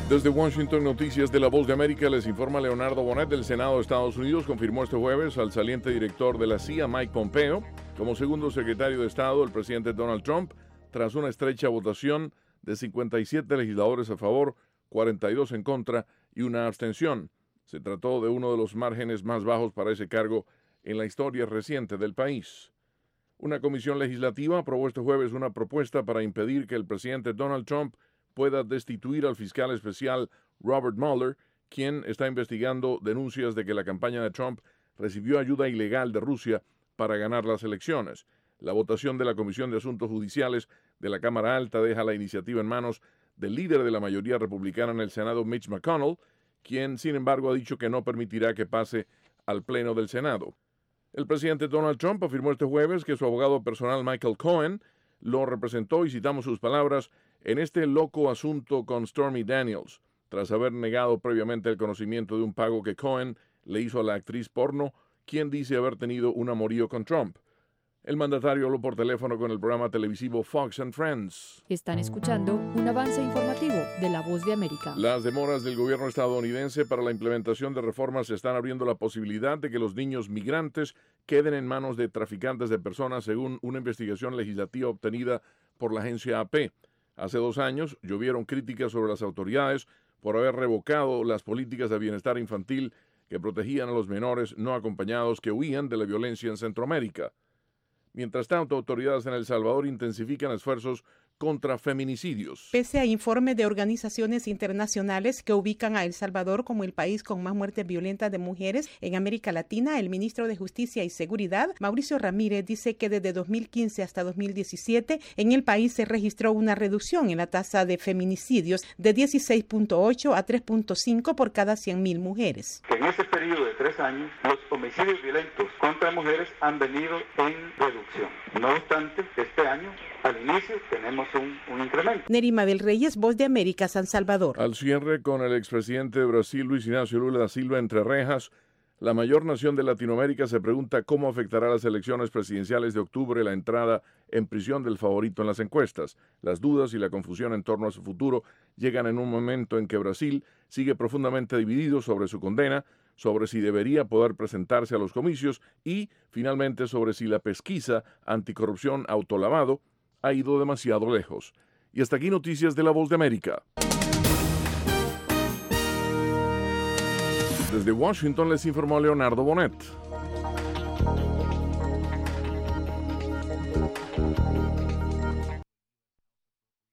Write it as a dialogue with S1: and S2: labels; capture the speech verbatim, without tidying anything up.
S1: Desde Washington, Noticias de La Voz de América, les informa Leonardo Bonet. Del Senado de Estados Unidos confirmó este jueves al saliente director de la C I A, Mike Pompeo, como segundo secretario de Estado del presidente Donald Trump, tras una estrecha votación de cincuenta y siete legisladores a favor, cuarenta y dos en contra y una abstención. Se trató de uno de los márgenes más bajos para ese cargo en la historia reciente del país. Una comisión legislativa aprobó este jueves una propuesta para impedir que el presidente Donald Trump pueda destituir al fiscal especial Robert Mueller, quien está investigando denuncias de que la campaña de Trump recibió ayuda ilegal de Rusia para ganar las elecciones. La votación de la Comisión de Asuntos Judiciales de la Cámara Alta deja la iniciativa en manos del líder de la mayoría republicana en el Senado, Mitch McConnell, quien, sin embargo, ha dicho que no permitirá que pase al Pleno del Senado. El presidente Donald Trump afirmó este jueves que su abogado personal, Michael Cohen, lo representó, y citamos sus palabras, en este loco asunto con Stormy Daniels, tras haber negado previamente el conocimiento de un pago que Cohen le hizo a la actriz porno, quien dice haber tenido un amorío con Trump. El mandatario habló por teléfono con el programa televisivo Fox and Friends.
S2: Están escuchando un avance informativo de La Voz de América.
S1: Las demoras del gobierno estadounidense para la implementación de reformas están abriendo la posibilidad de que los niños migrantes queden en manos de traficantes de personas, según una investigación legislativa obtenida por la agencia A P. Hace dos años llovieron críticas sobre las autoridades por haber revocado las políticas de bienestar infantil que protegían a los menores no acompañados que huían de la violencia en Centroamérica. Mientras tanto, autoridades en El Salvador intensifican esfuerzos contra feminicidios.
S3: Pese a informes de organizaciones internacionales que ubican a El Salvador como el país con más muertes violentas de mujeres en América Latina, el ministro de Justicia y Seguridad, Mauricio Ramírez, dice que desde dos mil quince hasta dos mil diecisiete en el país se registró una reducción en la tasa de feminicidios de dieciséis punto ocho a tres punto cinco por cada cien mil mujeres.
S4: En ese periodo de tres años, los homicidios violentos contra mujeres han venido en reducción. No obstante, este año, al inicio, tenemos un, un incremento.
S3: Nerima del Reyes, Voz de América, San Salvador.
S1: Al cierre, con el expresidente de Brasil, Luis Ignacio Lula da Silva, entre rejas, la mayor nación de Latinoamérica se pregunta cómo afectará a las elecciones presidenciales de octubre la entrada en prisión del favorito en las encuestas. Las dudas y la confusión en torno a su futuro llegan en un momento en que Brasil sigue profundamente dividido sobre su condena, sobre si debería poder presentarse a los comicios y, finalmente, sobre si la pesquisa anticorrupción autolavado ha ido demasiado lejos. Y hasta aquí Noticias de La Voz de América. Desde Washington les informó Leonardo Bonet.